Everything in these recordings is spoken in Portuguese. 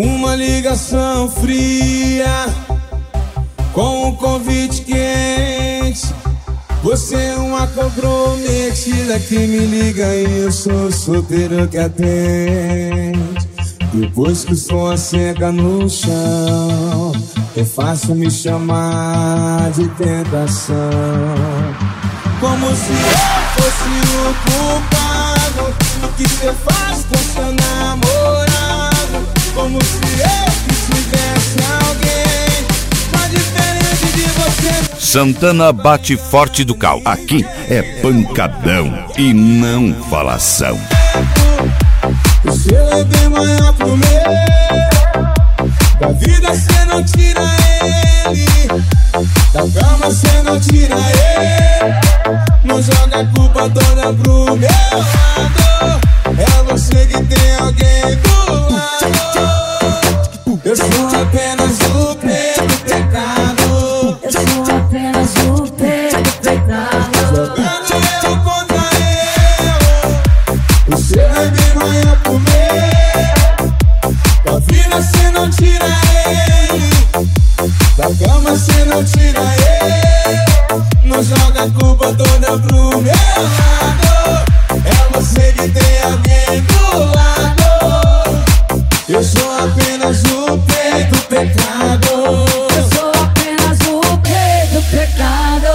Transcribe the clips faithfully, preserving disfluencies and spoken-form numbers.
Uma ligação fria com um convite quente. Você é uma comprometida que me liga e eu sou solteiro que atende. Depois que o som assenta no chão, é fácil me chamar de tentação. Como se eu fosse o culpado do que você faz com seu namorado. Como se eu que tivesse alguém mais diferente de você. Santana bate forte do cal. Aqui é pancadão e não falação. O seu é bem maior pro meu. Da vida cê não tira ele, da cama cê não tira ele. Não joga a culpa toda pro meu lado. É você que tem alguém do lado. Eu sou apenas o peito pecado. Eu sou apenas o peito pecado. Jogando eu contra eu. O seu é bem maior pro meu. Da vida cê não tira ele, da cama cê não tira ele. Não joga a culpa toda pro meu lado. É você que tem alguém do lado. Eu sou apenas o peito pecado. Eu sou apenas o peito pecado.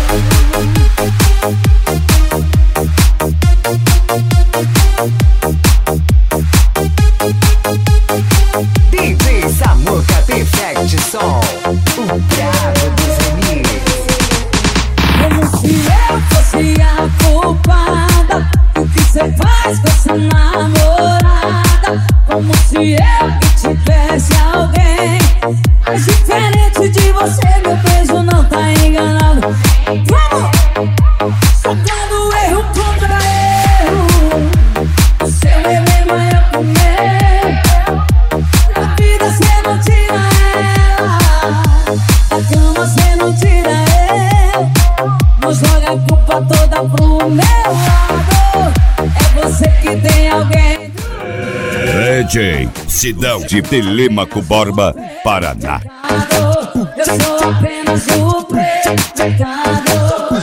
D J Samuca Perfect Som, o brabo dos remixes. Como se eu fosse a culpada do que cê faz com essa namorada. Como se eu que tivesse alguém mais diferente de você. Meu beijo não tá enganado. Vamos! Soltando erro contra erro. O seu é bem maior pro meu. Da vida cê não tira ela, da cama cê não tira ela. Não joga a culpa toda pro meu lado. É você que tem alguém. D J Sidão de Telêmaco Borba, Paraná. Eu sou apenas o preto pecado.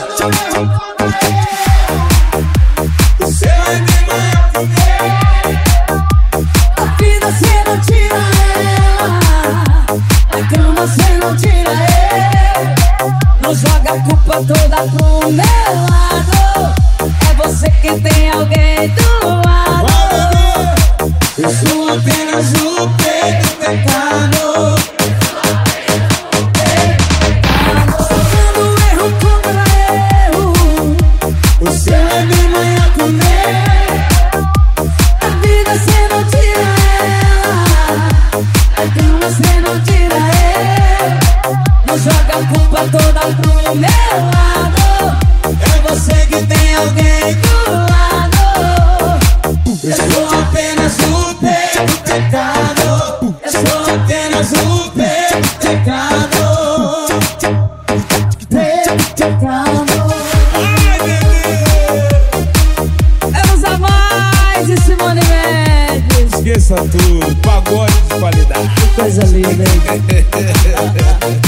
O seu é bem maior pro meu. A vida cê não tira ela, a cama cê não tira ela. Não joga a culpa toda pro meu lado. É você que tem alguém do lado. Eu sou apenas o peito pecado. Soltando erro contra erro. O seu é bem maior pro meu. A vida cê não tira ela, a cama cê não tira ela. Não joga a culpa toda pro meu lado. É você que tem alguém do lado. Eu sou apenas o peito pecado. Eu sou apenas o peito pecado. Peito pecado. Ai, bebê. É os a mais e Simone Mendes. Esqueça tudo, pagode de qualidade. Que coisa linda, hein?